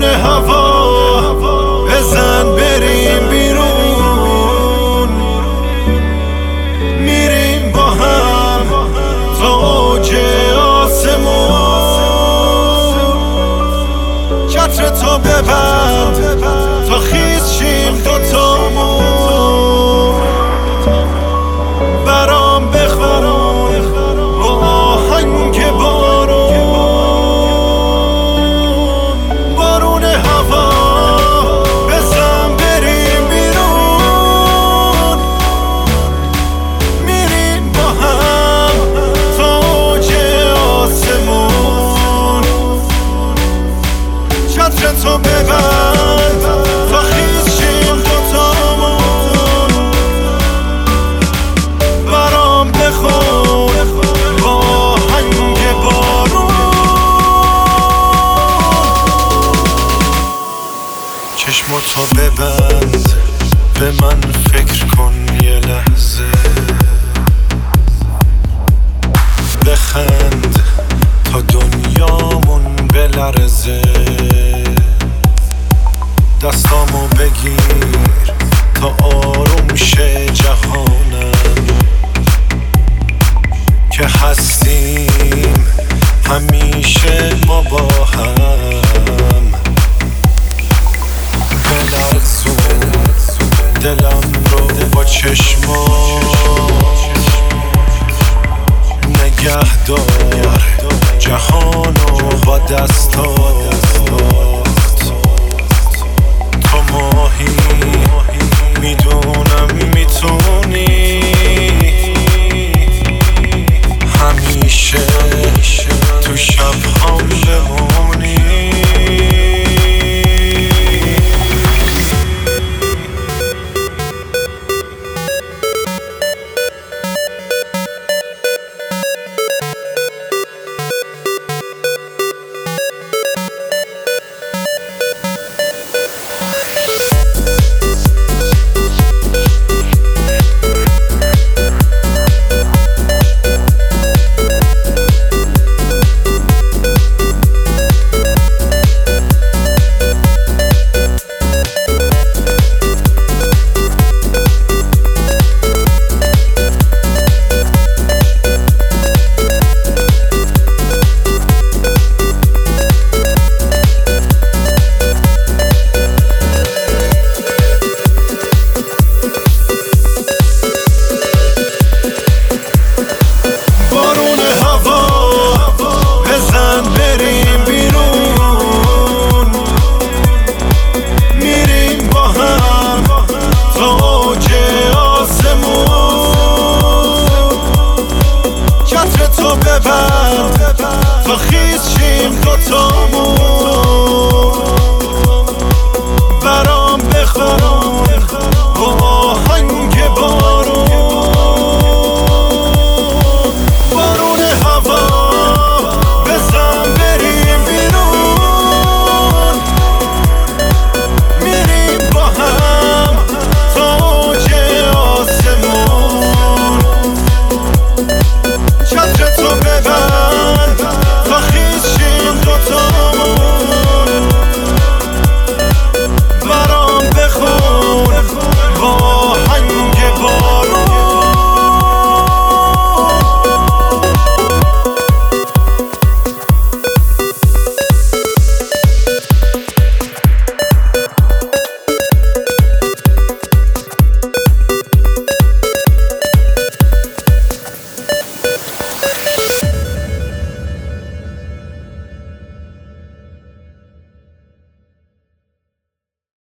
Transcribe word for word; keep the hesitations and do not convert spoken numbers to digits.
هوا بزن بریم بیرون، میریم با هم تا اوج آسمون. چتر تو ببند تا خیس شیم دوتامون، برام بخون با آهنگ بارون. بارون هوا بزن بریم بیرون، میریم با هم تا اوج آسمون. چتر تو ببند تا خیس شیم دوتامون، برام بخون با آهنگ بارون. چشماتو ببند، به من فکر کن یه لحظه، بخند تا دنیامون بلرزه. دستامو بگیر تا آروم شه جهانم، که هستیم همیشه ما با هم. بلرزون دلم رو با چشمات، نگه دار جهانو با دستات.